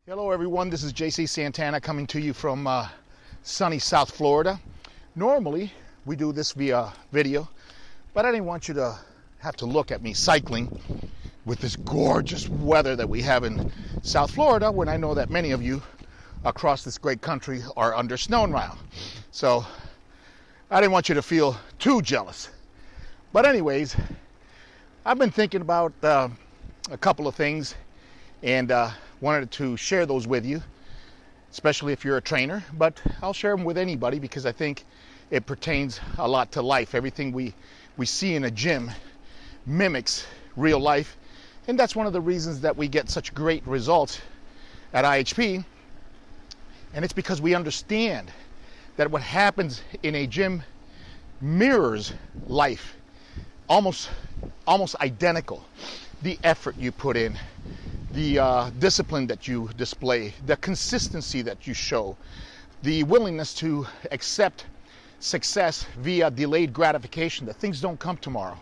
Hello everyone, this is JC Santana coming to you from sunny South Florida. Normally we do this via video, but I didn't want you to have to look at me cycling with this gorgeous weather that we have in South Florida when I know that many of you across this great country are under snow now. So I didn't want you to feel too jealous. But anyways, I've been thinking about a couple of things and wanted to share those with you, especially if you're a trainer, but I'll share them with anybody because I think it pertains a lot to life. Everything we see in a gym mimics real life, and that's one of the reasons that we get such great results at IHP, and it's because we understand that what happens in a gym mirrors life, almost identical. The effort you put in, the discipline that you display, the consistency that you show, the willingness to accept success via delayed gratification, that things don't come tomorrow.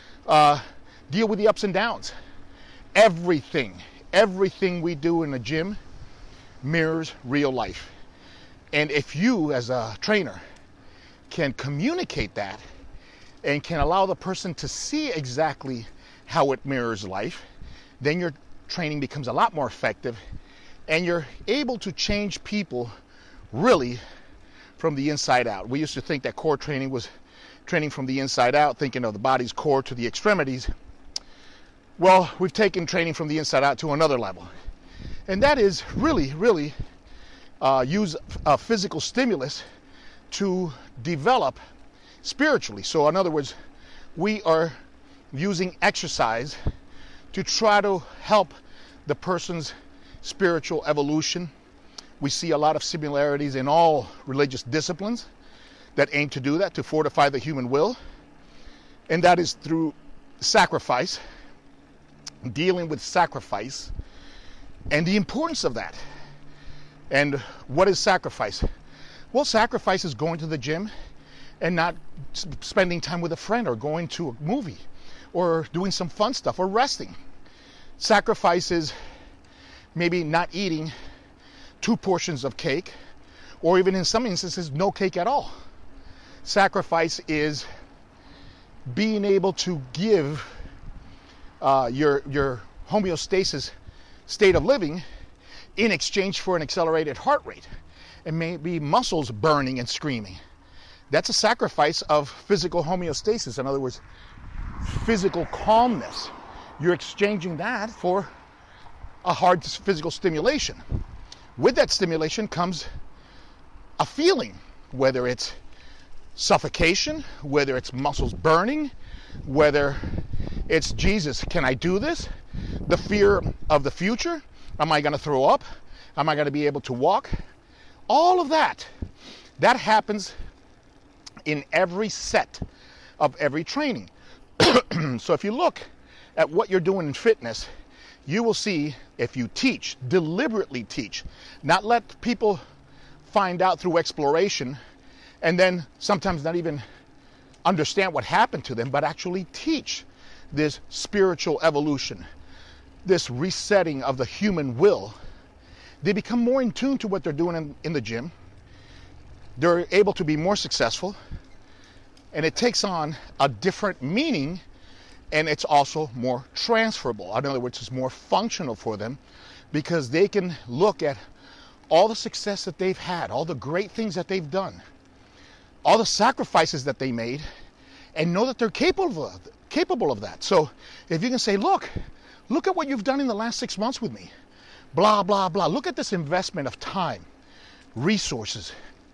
Deal with the ups and downs. Everything we do in the gym mirrors real life. And if you, as a trainer, can communicate that and can allow the person to see exactly how it mirrors life, then your training becomes a lot more effective and you're able to change people really from the inside out. We used to think that core training was training from the inside out, thinking of the body's core to the extremities. Well, we've taken training from the inside out to another level. And that is really use a physical stimulus to develop spiritually. So in other words, we are using exercise to try to help the person's spiritual evolution. We see a lot of similarities in all religious disciplines that aim to do that, to fortify the human will. And that is through sacrifice, dealing with sacrifice, and the importance of that. And what is sacrifice? Well, sacrifice is going to the gym and not spending time with a friend or going to a movie or doing some fun stuff or resting. Sacrifice is maybe not eating 2 portions of cake, or even in some instances, no cake at all. Sacrifice is being able to give your homeostasis state of living in exchange for an accelerated heart rate and maybe muscles burning and screaming. That's a sacrifice of physical homeostasis. In other words, physical calmness. You're exchanging that for a hard physical stimulation. With that stimulation comes a feeling, whether it's suffocation, whether it's muscles burning, whether it's, Jesus, can I do this? The fear of the future. Am I going to throw up? Am I going to be able to walk? All of that happens in every set of every training. So if you look at what you're doing in fitness, you will see, if you teach, deliberately teach, not let people find out through exploration and then sometimes not even understand what happened to them, but actually teach this spiritual evolution, this resetting of the human will, they become more in tune to what they're doing in the gym. They're able to be more successful, and it takes on a different meaning, and it's also more transferable. In other words, it's more functional for them because they can look at all the success that they've had, all the great things that they've done, all the sacrifices that they made, and know that they're capable of that. So if you can say, look at what you've done in the last 6 months with me, blah, blah, blah. Look at this investment of time, resources,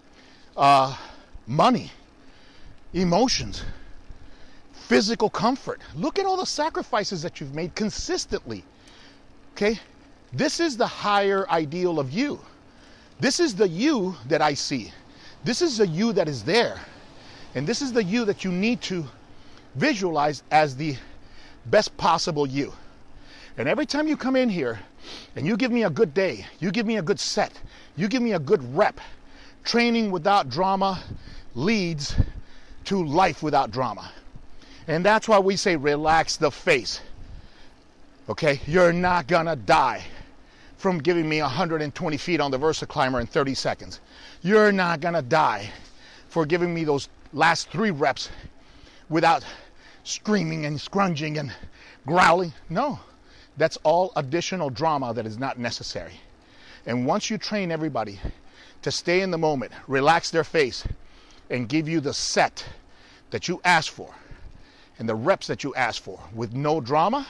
money, emotions, physical comfort. Look at all the sacrifices that you've made consistently. Okay? This is the higher ideal of you. This is the you that I see. This is the you that is there. And this is the you that you need to visualize as the best possible you. And every time you come in here and you give me a good day, you give me a good set, you give me a good rep, training without drama leads to life without drama. And that's why we say relax the face. Okay? You're not gonna die from giving me 120 feet on the VersaClimber in 30 seconds. You're not gonna die for giving me those last 3 reps without screaming and scrunging and growling. No, that's all additional drama that is not necessary. And once you train everybody to stay in the moment, relax their face, and give you the set that you asked for and the reps that you asked for with no drama,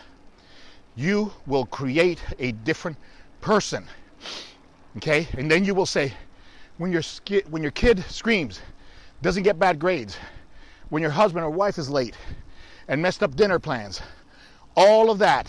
you will create a different person. Okay? And then you will say, when your kid screams, doesn't get bad grades, when your husband or wife is late and messed up dinner plans, all of that,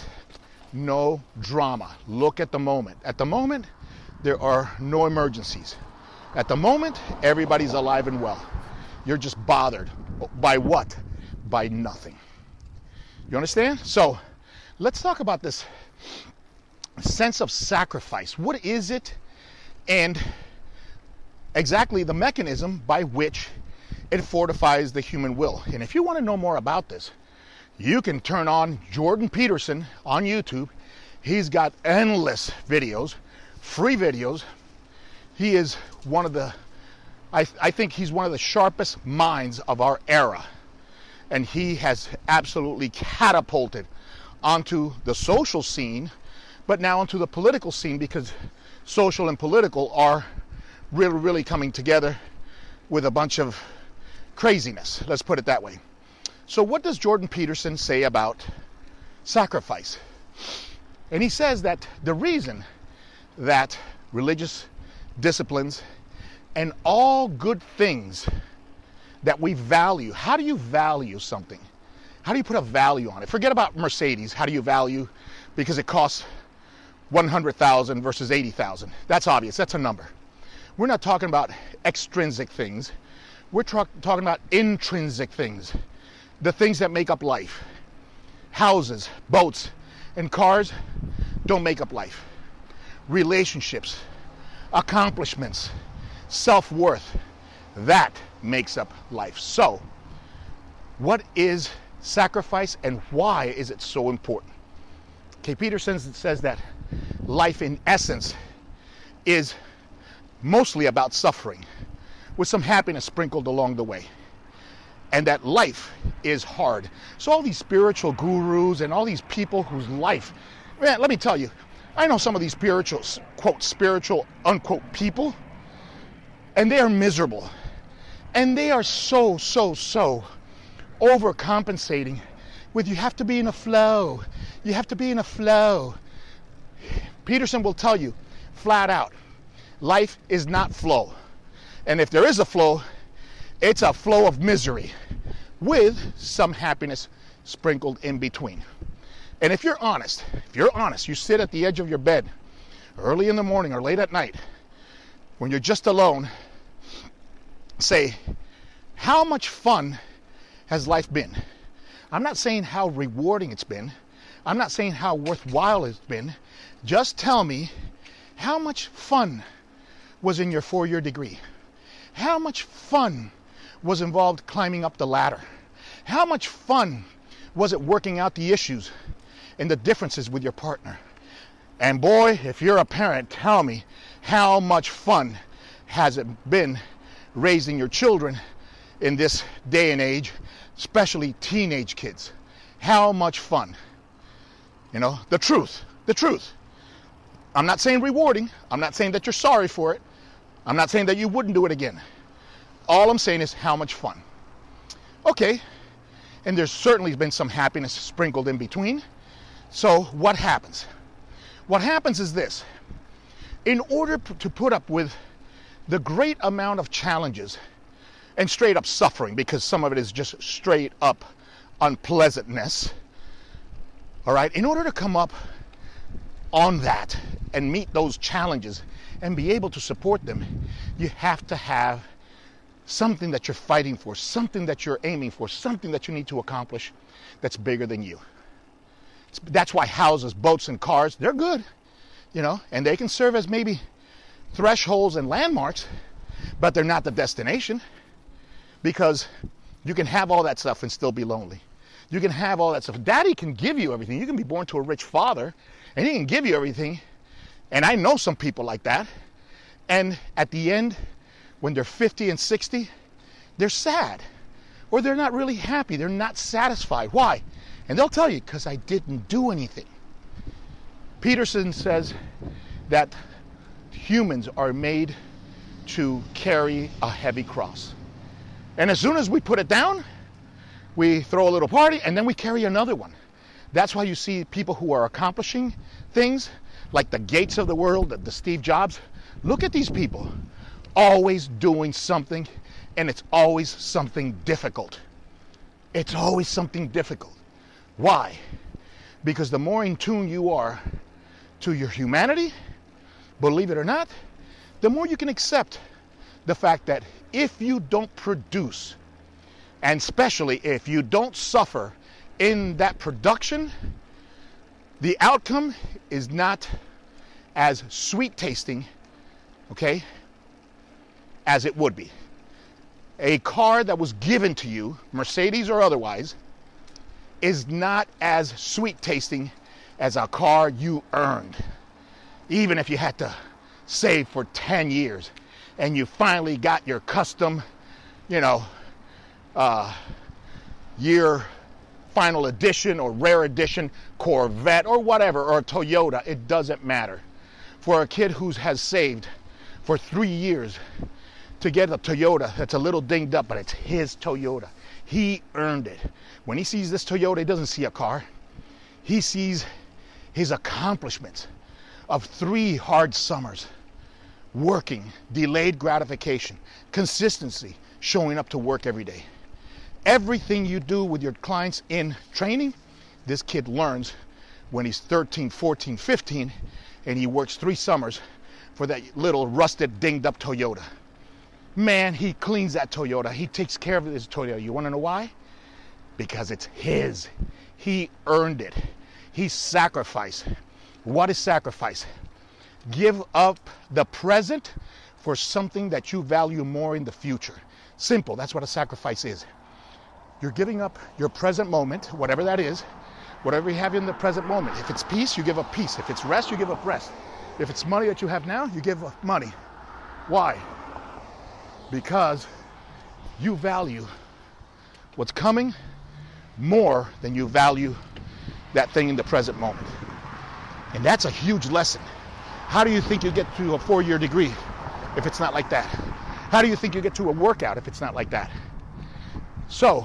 no drama. Look at the moment. At the moment, there are no emergencies. At the moment, everybody's alive and well. You're just bothered. By what? By nothing. You understand? So, let's talk about this sense of sacrifice. What is it? And exactly the mechanism by which it fortifies the human will. And if you want to know more about this, you can turn on Jordan Peterson on YouTube. He's got endless videos, free videos. He is one of the, I think he's one of the sharpest minds of our era. And he has absolutely catapulted onto the social scene, but now onto the political scene, because social and political are really coming together with a bunch of craziness. Let's put it that way. So what does Jordan Peterson say about sacrifice? And he says that the reason that religious disciplines and all good things that we value, how do you value something? How do you put a value on it? Forget about Mercedes. How do you value? Because it costs $100,000 versus $80,000. That's obvious. That's a number. We're not talking about extrinsic things. We're talking about intrinsic things. The things that make up life. Houses, boats, and cars don't make up life. Relationships, accomplishments, self-worth, that makes up life. So, what is sacrifice and why is it so important? Okay, Peterson says that life in essence is mostly about suffering, with some happiness sprinkled along the way. And that life is hard. So all these spiritual gurus and all these people whose life, man, let me tell you, I know some of these spiritual, quote, spiritual, unquote, people, and they are miserable. And they are so overcompensating with, you have to be in a flow. You have to be in a flow. Peterson will tell you flat out, life is not flow. And if there is a flow, it's a flow of misery with some happiness sprinkled in between. And if you're honest, you sit at the edge of your bed early in the morning or late at night when you're just alone, say, how much fun has life been? I'm not saying how rewarding it's been. I'm not saying how worthwhile it's been. Just tell me how much fun was in your 4-year degree. How much fun was involved climbing up the ladder? How much fun was it working out the issues and the differences with your partner? And boy, if you're a parent, tell me how much fun has it been raising your children in this day and age, especially teenage kids. How much fun. You know, the truth. I'm not saying rewarding. I'm not saying that you're sorry for it. I'm not saying that you wouldn't do it again. All I'm saying is how much fun. Okay, and there's certainly been some happiness sprinkled in between. So what happens? What happens is this. In order to put up with the great amount of challenges and straight up suffering, because some of it is just straight up unpleasantness, all right, in order to come up on that and meet those challenges and be able to support them, you have to have something that you're fighting for, something that you're aiming for, something that you need to accomplish that's bigger than you. That's why houses, boats, and cars, they're good, you know, and they can serve as maybe thresholds and landmarks, but they're not the destination, because you can have all that stuff and still be lonely. You can have all that stuff. Daddy can give you everything. You can be born to a rich father, and he can give you everything. And I know some people like that. And at the end, when they're 50 and 60, they're sad. Or they're not really happy. They're not satisfied. Why? And they'll tell you, because I didn't do anything. Peterson says that humans are made to carry a heavy cross. And as soon as we put it down, we throw a little party and then we carry another one. That's why you see people who are accomplishing things like the Gates of the world, the Steve Jobs. Look at these people, always doing something, and it's always something difficult. It's always something difficult. Why? Because the more in tune you are to your humanity, believe it or not, the more you can accept the fact that if you don't produce, and especially if you don't suffer in that production, the outcome is not as sweet tasting, okay, as it would be. A car that was given to you, Mercedes or otherwise, is not as sweet tasting as a car you earned. Even if you had to save for 10 years and you finally got your custom, year final edition or rare edition Corvette or whatever, or Toyota, it doesn't matter. For a kid who has saved for 3 years to get a Toyota that's a little dinged up, but it's his Toyota. He earned it. When he sees this Toyota, he doesn't see a car. He sees his accomplishments of 3 hard summers, working, delayed gratification, consistency, showing up to work every day. Everything you do with your clients in training, this kid learns when he's 13, 14, 15, and he works 3 summers for that little rusted, dinged up Toyota. Man, he cleans that Toyota. He takes care of his Toyota. You want to know why? Because it's his. He earned it. He sacrificed. What is sacrifice? Give up the present for something that you value more in the future. Simple. That's what a sacrifice is. You're giving up your present moment, whatever that is, whatever you have in the present moment. If it's peace, you give up peace. If it's rest, you give up rest. If it's money that you have now, you give up money. Why? Because you value what's coming more than you value that thing in the present moment. And that's a huge lesson. How do you think you get to a 4-year degree if it's not like that? How do you think you get to a workout if it's not like that? So,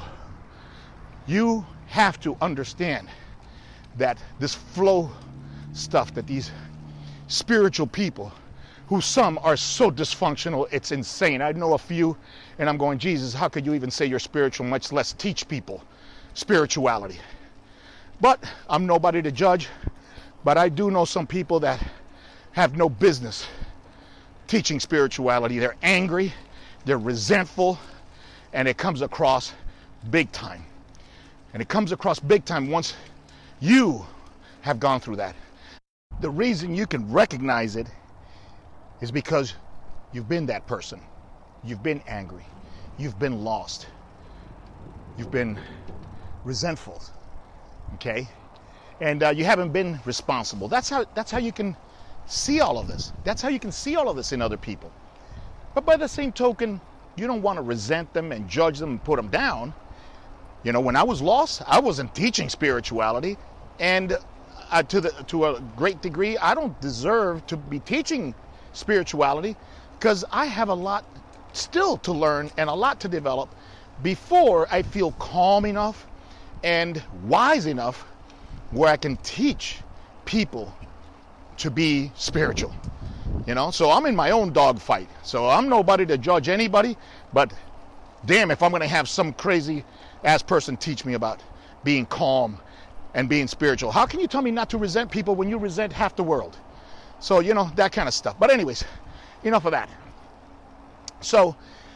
you have to understand that this flow stuff that these spiritual people, who some are so dysfunctional, it's insane. I know a few, and I'm going, Jesus, how could you even say you're spiritual, much less teach people spirituality? But I'm nobody to judge, but I do know some people that have no business teaching spirituality. They're angry, they're resentful, and it comes across big time. And it comes across big time once you have gone through that. The reason you can recognize it is because you've been that person. You've been angry. You've been lost. You've been resentful. Okay? And you haven't been responsible. That's how you can see all of this. That's how you can see all of this in other people. But by the same token, you don't want to resent them and judge them and put them down. You know, when I was lost, I wasn't teaching spirituality. And to a great degree, I don't deserve to be teaching spirituality because I have a lot still to learn and a lot to develop before I feel calm enough and wise enough where I can teach people to be spiritual. You know, so I'm in my own dogfight. So I'm nobody to judge anybody, but damn if I'm going to have some crazy ass person teach me about being calm and being spiritual. How can you tell me not to resent people when you resent half the world? So, you know, that kind of stuff. But anyways, enough of that. So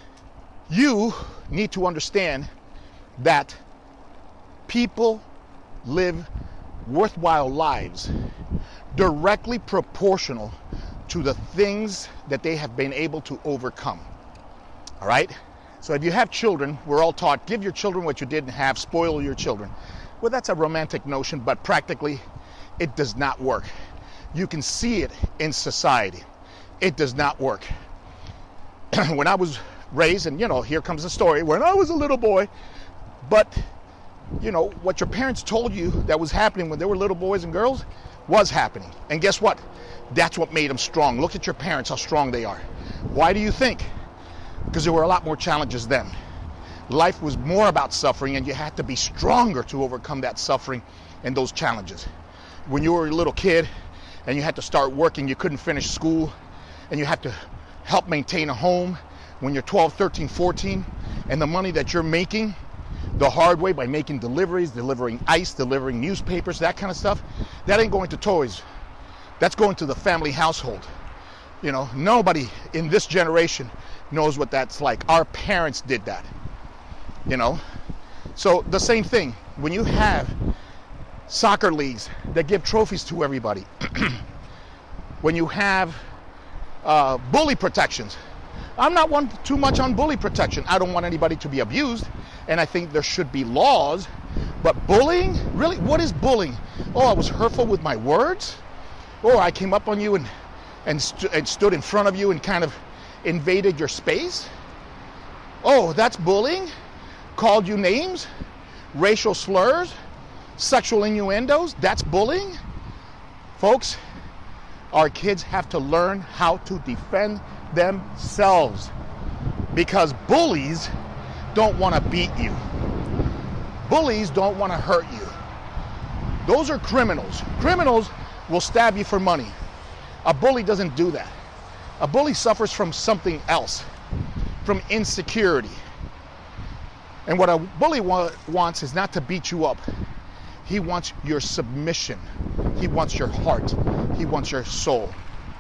you need to understand that people live worthwhile lives directly proportional to the things that they have been able to overcome. All right? So if you have children, we're all taught, give your children what you didn't have, spoil your children. Well, that's a romantic notion, but practically it does not work. You can see it in society. It does not work. When I was raised, and here comes the story, when I was a little boy, but what your parents told you that was happening when they were little boys and girls was happening. And guess what? That's what made them strong. Look at your parents, how strong they are. Why do you think? Because there were a lot more challenges then. Life was more about suffering, and you had to be stronger to overcome that suffering and those challenges. When you were a little kid and you had to start working, you couldn't finish school, and you had to help maintain a home when you're 12, 13, 14, and the money that you're making the hard way by making deliveries, delivering ice, delivering newspapers, that kind of stuff, that ain't going to toys. That's going to the family household. Nobody in this generation knows what that's like. Our parents did that. So the same thing, when you have soccer leagues that give trophies to everybody, when you have bully protections, I'm not too much on bully protection. I don't want anybody to be abused, and I think there should be laws. But bullying, really, what is bullying? Oh, I was hurtful with my words? Oh, I came up on you and stood in front of you and kind of invaded your space? Oh, that's bullying? Called you names, racial slurs, sexual innuendos, that's bullying? Folks, our kids have to learn how to defend themselves, because bullies don't want to beat you. Bullies don't want to hurt you. Those are criminals. Criminals will stab you for money. A bully doesn't do that. A bully suffers from something else, from insecurity. And what a bully wants is not to beat you up. He wants your submission. He wants your heart. He wants your soul.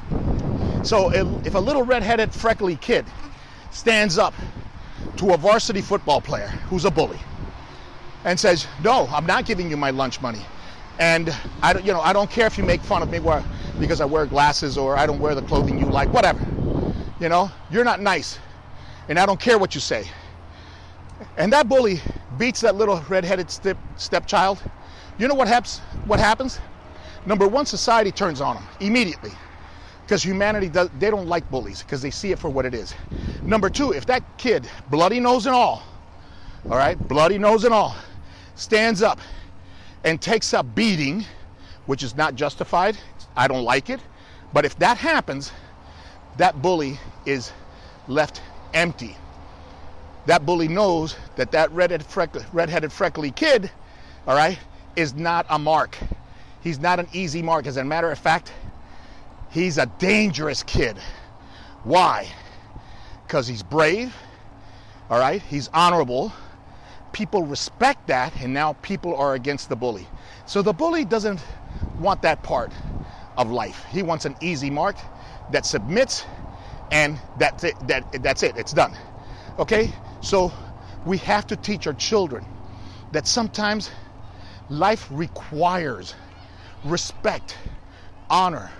So if a little red-headed, freckly kid stands up to a varsity football player who's a bully and says, "No, I'm not giving you my lunch money, and I don't care if you make fun of me because I wear glasses or I don't wear the clothing you like, whatever. You're not nice, and I don't care what you say." And that bully beats that little red-headed stepchild. You know what happens? Number one, society turns on them immediately, because humanity they don't like bullies because they see it for what it is. Number two, if that kid, bloody nose and all, bloody nose and all, stands up and takes a beating, which is not justified, I don't like it, but if that happens, that bully is left empty. That bully knows that red-headed freckly kid, is not a mark. He's not an easy mark. As a matter of fact, he's a dangerous kid. Why? Because he's brave, he's honorable. People respect that, and now people are against the bully. So the bully doesn't want that part of life. He wants an easy mark that submits, and that's it. That's it. It's done. Okay? So we have to teach our children that sometimes life requires respect, honor,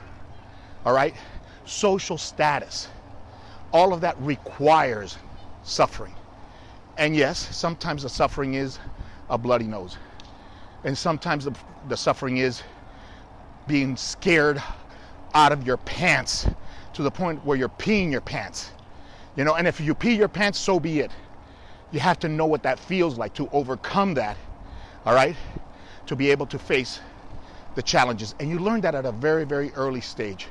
social status. All of that requires suffering. And yes, sometimes the suffering is a bloody nose. And sometimes the suffering is being scared out of your pants to the point where you're peeing your pants. And if you pee your pants, so be it. You have to know what that feels like to overcome that, to be able to face the challenges. And you learn that at a very, very early stage.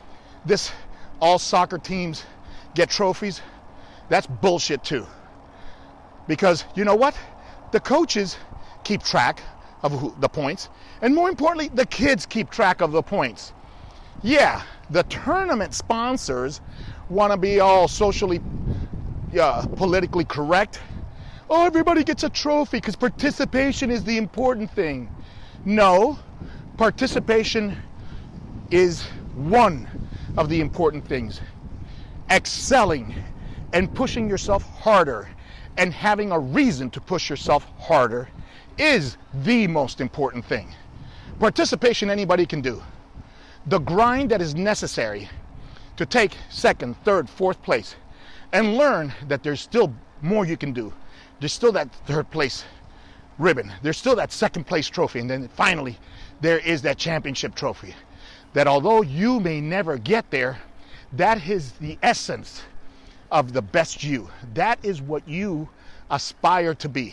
All soccer teams get trophies, that's bullshit too. Because you know what? The coaches keep track of the points, and more importantly, the kids keep track of the points. Yeah, the tournament sponsors want to be all socially, politically correct. Oh, everybody gets a trophy because participation is the important thing. No, participation is one of the important things. Excelling and pushing yourself harder and having a reason to push yourself harder is the most important thing. Participation anybody can do. The grind that is necessary to take second, third, fourth place and learn that there's still more you can do. There's still that third place ribbon. There's still that second place trophy. And then finally, there is that championship trophy. that although you may never get there, that is the essence of the best you. That is what you aspire to be.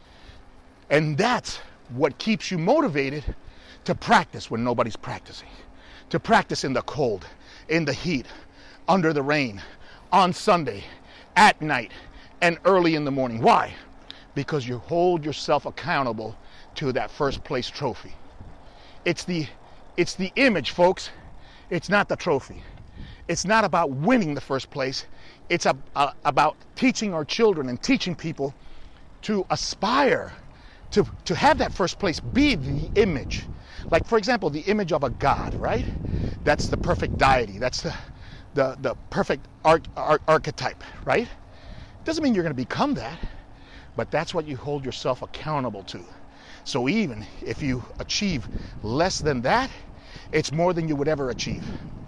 And that's what keeps you motivated to practice when nobody's practicing. To practice in the cold, in the heat, under the rain, on Sunday, at night, and early in the morning. Why? Because you hold yourself accountable to that first place trophy. It's the image, folks. It's not the trophy. It's not about winning the first place. It's about teaching our children and teaching people to aspire to have that first place be the image. Like, for example, the image of a God, right? That's the perfect deity. That's the perfect archetype, right? Doesn't mean you're going to become that, but that's what you hold yourself accountable to. So even if you achieve less than that, it's more than you would ever achieve.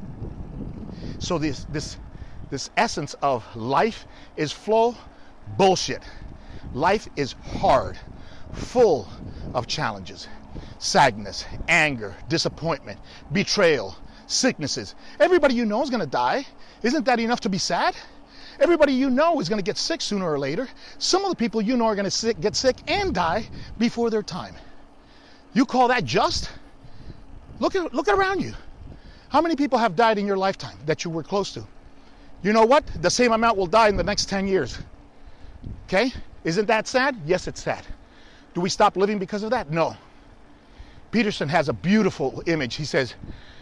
So this essence of life is flow, bullshit. Life is hard, full of challenges, sadness, anger, disappointment, betrayal, sicknesses. Everybody you know is going to die. Isn't that enough to be sad? Everybody you know is going to get sick sooner or later. Some of the people you know are going to get sick and die before their time. You call that just? Look around you. How many people have died in your lifetime that you were close to? You know what? The same amount will die in the next 10 years. Okay? Isn't that sad? Yes, it's sad. Do we stop living because of that? No. Peterson has a beautiful image. He says,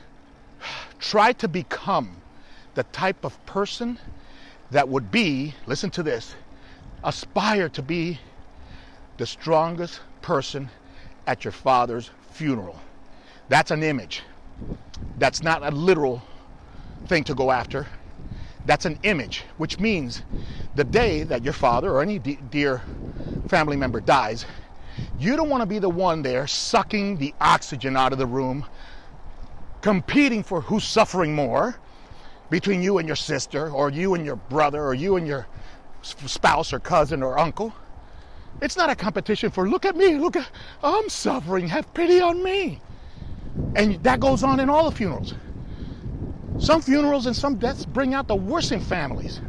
try to become the type of person that would be, listen to this, aspire to be the strongest person at your father's funeral. That's an image. That's not a literal thing to go after. That's an image, which means the day that your father or any dear family member dies, you don't want to be the one there sucking the oxygen out of the room, competing for who's suffering more between you and your sister, or you and your brother, or you and your spouse or cousin or uncle. It's not a competition for, look at me, I'm suffering, have pity on me. And that goes on in all the funerals. Some funerals and some deaths bring out the worst in families.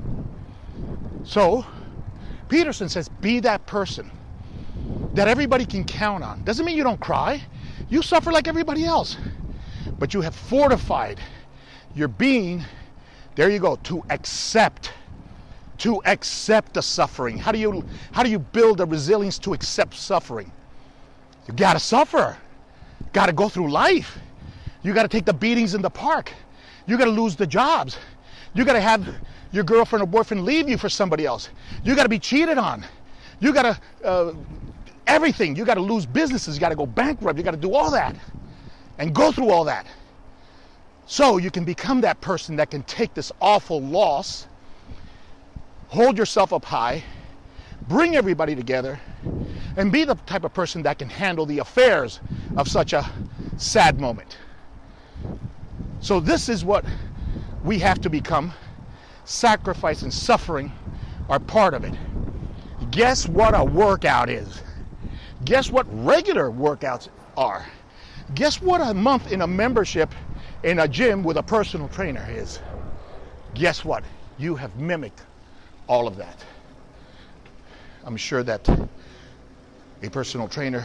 So, Peterson says, be that person that everybody can count on. Doesn't mean you don't cry. You suffer like everybody else. But you have fortified your being, there you go, to accept the suffering. How do you build a resilience to accept suffering? You gotta suffer. Got to go through life. You got to take the beatings in the park. You got to lose the jobs. You got to have your girlfriend or boyfriend leave you for somebody else. You got to be cheated on. You got to, everything. You got to lose businesses. You got to go bankrupt. You got to do all that and go through all that. So you can become that person that can take this awful loss, hold yourself up high, bring everybody together, and be the type of person that can handle the affairs of such a sad moment. So this is what we have to become. Sacrifice and suffering are part of it. Guess what a workout is? Guess what regular workouts are? Guess what a month in a membership in a gym with a personal trainer is? Guess what? You have mimicked all of that. I'm sure that a personal trainer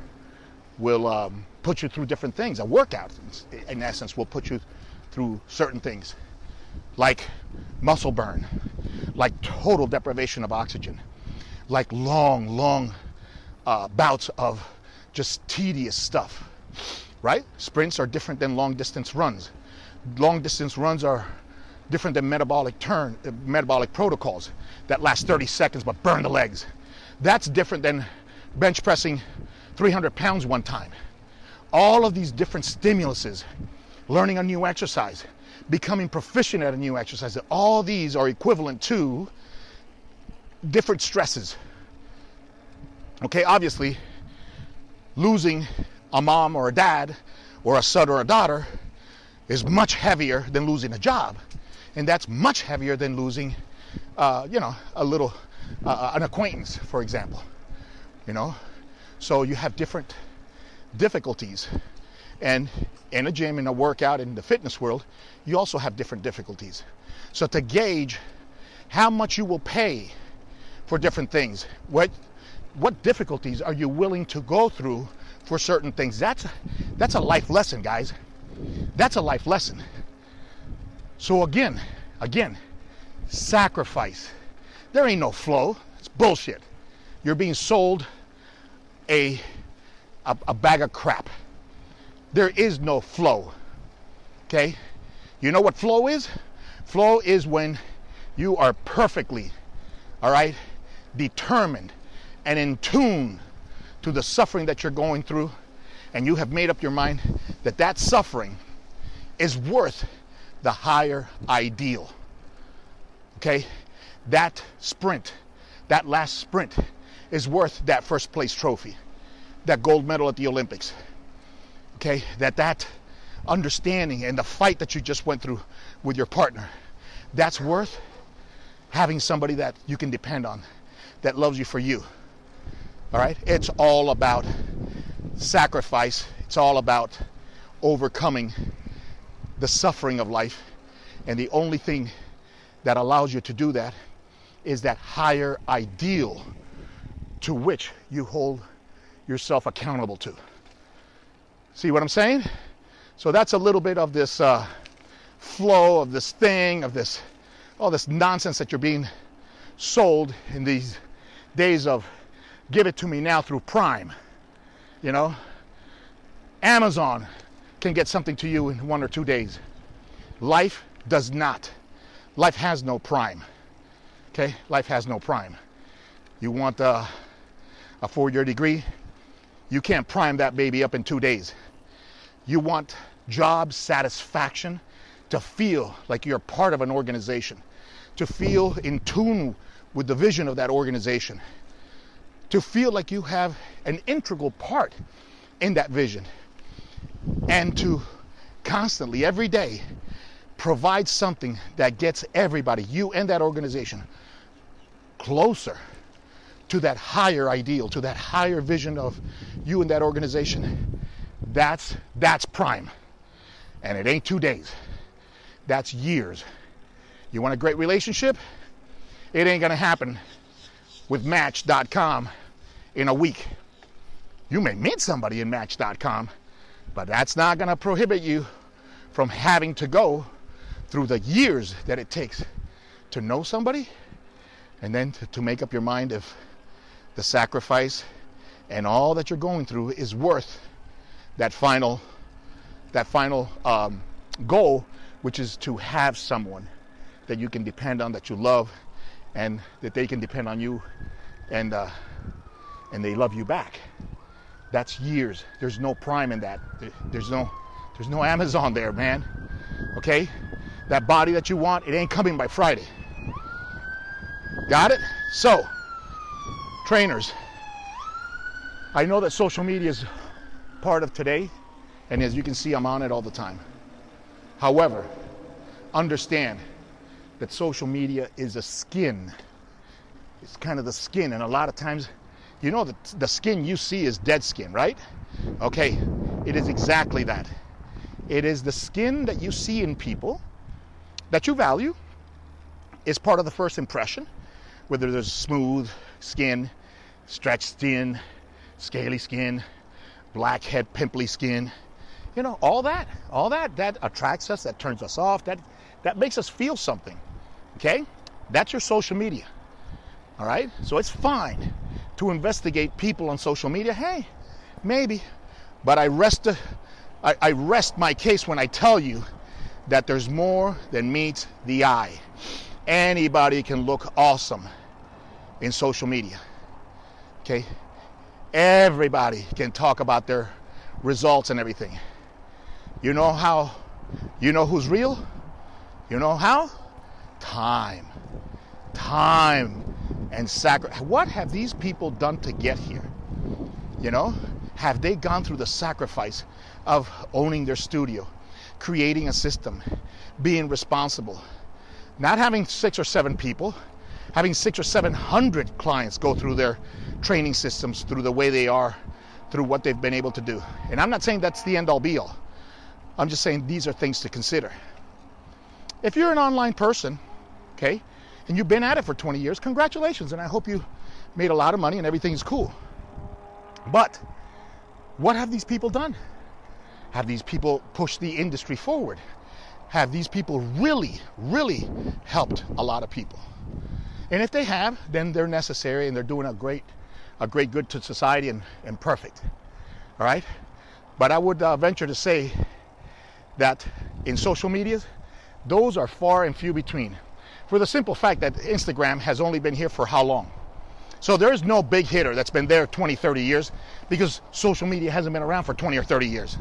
will put you through different things. A workout, in essence, will put you through certain things, like muscle burn, like total deprivation of oxygen, like long bouts of just tedious stuff, right? Sprints are different than long distance runs. Long distance runs are different than metabolic protocols that last 30 seconds but burn the legs. That's different than bench pressing 300 pounds one time. All of these different stimuluses, learning a new exercise, becoming proficient at a new exercise, all these are equivalent to different stresses. Okay, obviously, losing a mom or a dad or a son or a daughter is much heavier than losing a job. And that's much heavier than losing, an acquaintance, for example. So you have different difficulties. And in a gym, in a workout, in the fitness world, you also have different difficulties. So to gauge how much you will pay for different things, what difficulties are you willing to go through for certain things? That's a life lesson, guys. That's a life lesson. So again, sacrifice. There ain't no flow. It's bullshit. You're being sold a bag of crap. There is no flow. Okay? You know what flow is? Flow is when you are perfectly, all right, determined and in tune to the suffering that you're going through, and you have made up your mind that that suffering is worth the higher ideal. Okay? That sprint, that last sprint is worth that first place trophy, that gold medal at the Olympics. Okay? That understanding and the fight that you just went through with your partner, that's worth having somebody that you can depend on, that loves you for you. All right? It's all about sacrifice. It's all about overcoming the suffering of life. And the only thing that allows you to do that is that higher ideal to which you hold yourself accountable to. See what I'm saying? So that's a little bit of this flow, of this thing, of this, all this nonsense that you're being sold in these days of give it to me now through Prime. You know, Amazon can get something to you in 1 or 2 days. Life does not. Life has no Prime. Okay? Life has no Prime. You want a 4-year degree? You can't prime that baby up in 2 days. You want job satisfaction, to feel like you're part of an organization, to feel in tune with the vision of that organization, to feel like you have an integral part in that vision, and to constantly, every day, provide something that gets everybody, you and that organization, closer to that higher ideal, to that higher vision of you and that organization. That's Prime. And it ain't 2 days. That's years. You want a great relationship? It ain't gonna happen with Match.com in a week. You may meet somebody in Match.com, but that's not gonna prohibit you from having to go through the years that it takes to know somebody, and then to make up your mind if the sacrifice and all that you're going through is worth that final goal, which is to have someone that you can depend on, that you love, and that they can depend on you, and they love you back. That's years. There's no Prime in that. There's no Amazon there, man. Okay? That body that you want, it ain't coming by Friday. Got it? So, trainers, I know that social media is part of today, and as you can see, I'm on it all the time. However, understand that social media is a skin. It's kind of the skin, and a lot of times, you know, the skin you see is dead skin, right? Okay, it is exactly that. It is the skin that you see in people that you value, is part of the first impression, whether there's smooth skin, stretched skin, scaly skin, blackhead, pimply skin, you know, all that attracts us, that turns us off, that makes us feel something, okay? That's your social media, all right? So it's fine to investigate people on social media. Hey, maybe, but I rest my case when I tell you that there's more than meets the eye. Anybody can look awesome in social media, okay? Everybody can talk about their results and everything. You know how? You know who's real? You know how? Time and sacrifice. What have these people done to get here? You know, have they gone through the sacrifice of owning their studio, creating a system, being responsible, not having 6 or 7 people, having 600 or 700 clients go through their training systems, through the way they are, through what they've been able to do. And I'm not saying that's the end all be all. I'm just saying these are things to consider. If you're an online person, okay, and you've been at it for 20 years, congratulations, and I hope you made a lot of money and everything's cool. But what have these people done? Have these people pushed the industry forward? Have these people really, really helped a lot of people? And if they have, then they're necessary and they're doing a great good to society and perfect. All right? But I would venture to say that in social media, those are far and few between. For the simple fact that Instagram has only been here for how long? So there is no big hitter that's been there 20, 30 years because social media hasn't been around for 20 or 30 years.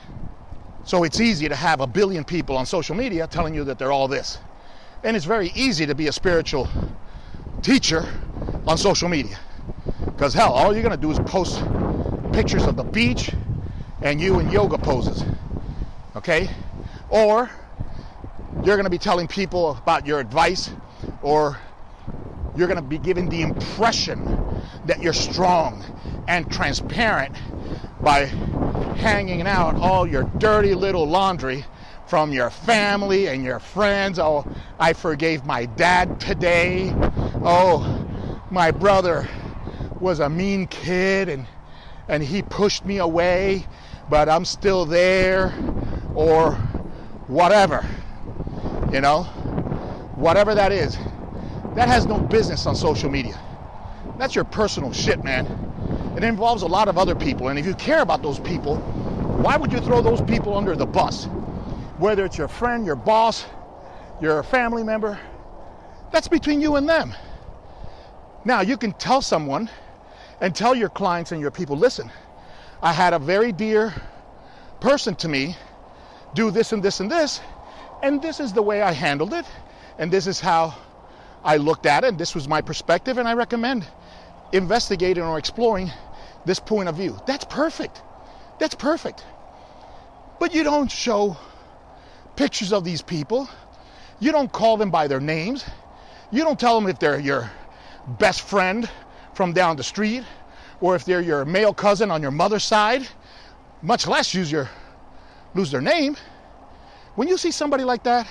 So it's easy to have a billion people on social media telling you that they're all this. And it's very easy to be a spiritual teacher on social media. Because hell, all you're going to do is post pictures of the beach and you in yoga poses. Okay? Or you're going to be telling people about your advice, or you're going to be giving the impression that you're strong and transparent by hanging out all your dirty little laundry from your family and your friends. Oh, I forgave my dad today. Oh, my brother was a mean kid and he pushed me away, but I'm still there, or whatever. You know, whatever that is, that has no business on social media. That's your personal shit, man. It involves a lot of other people, and if you care about those people, why would you throw those people under the bus? Whether it's your friend, your boss, your family member, that's between you and them. Now, you can tell someone and tell your clients and your people, listen, I had a very dear person to me do this and this and this, and this is the way I handled it, and this is how I looked at it, and this was my perspective, and I recommend investigating or exploring this point of view. That's perfect. That's perfect. But you don't show pictures of these people. You don't call them by their names. You don't tell them if they're your best friend from down the street, or if they're your male cousin on your mother's side, much less lose their name. When you see somebody like that,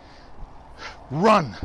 run,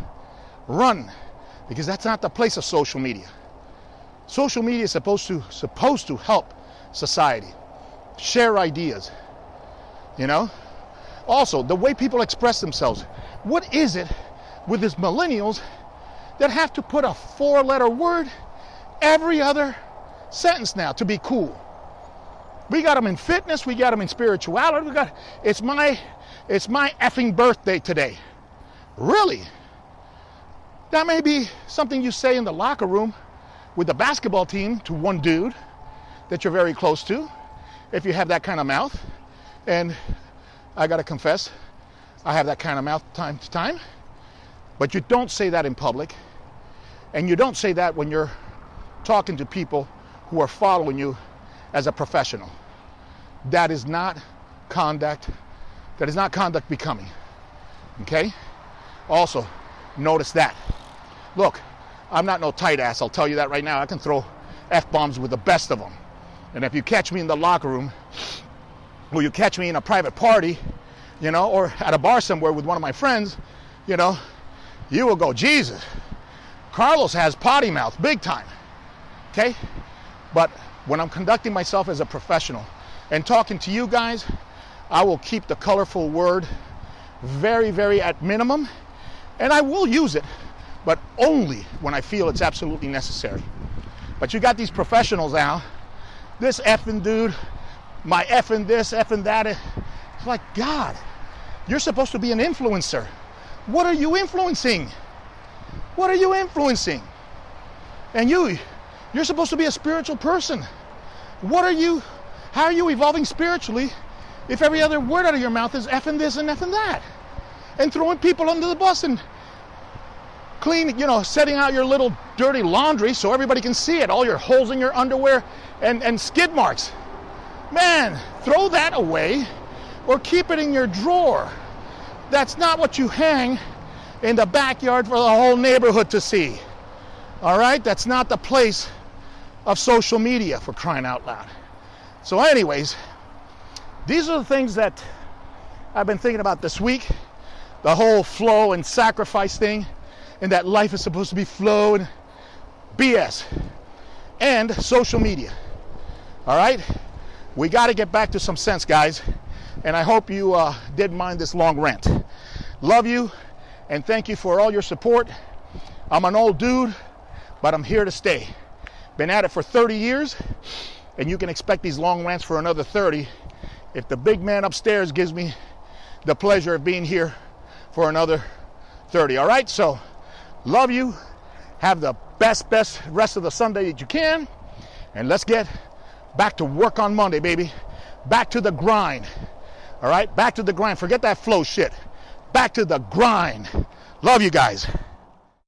because that's not the place of social media. Social media is supposed to help society, share ideas, you know? Also, the way people express themselves. What is it with these millennials that have to put a 4-letter word every other sentence now to be cool? We got them in fitness, we got them in spirituality, it's my effing birthday today. Really? That may be something you say in the locker room with the basketball team to one dude that you're very close to, if you have that kind of mouth. And I gotta confess, I have that kind of mouth time to time. But you don't say that in public, and you don't say that when you're talking to people who are following you as a professional. That is not conduct. That is not conduct becoming. Okay? Also, notice that. Look, I'm not no tight ass, I'll tell you that right now. I can throw F-bombs with the best of them. And if you catch me in the locker room, or you catch me in a private party, you know, or at a bar somewhere with one of my friends, you know, you will go, Jesus, Carlos has potty mouth, big time. Okay? But when I'm conducting myself as a professional and talking to you guys, I will keep the colorful word very, very at minimum, and I will use it, but only when I feel it's absolutely necessary. But you got these professionals now, this effing dude, my effing this, effing that. It's like, God, you're supposed to be an influencer. What are you influencing? What are you influencing? And you're supposed to be a spiritual person. How are you evolving spiritually if every other word out of your mouth is effing this and effing that? And throwing people under the bus and setting out your little dirty laundry so everybody can see it, all your holes in your underwear and skid marks. Man, throw that away or keep it in your drawer. That's not what you hang in the backyard for the whole neighborhood to see. All right? That's not the place of social media, for crying out loud. So anyways, these are the things that I've been thinking about this week. The whole flow and sacrifice thing, and that life is supposed to be flow and BS. And social media. All right? We got to get back to some sense, guys. And I hope you didn't mind this long rant. Love you, and thank you for all your support. I'm an old dude, but I'm here to stay. Been at it for 30 years, and you can expect these long rants for another 30 if the big man upstairs gives me the pleasure of being here for another 30. All right? So, love you. Have the best rest of the Sunday that you can. And let's get back to work on Monday, baby. Back to the grind. All right? Back to the grind. Forget that flow shit. Back to the grind. Love you guys.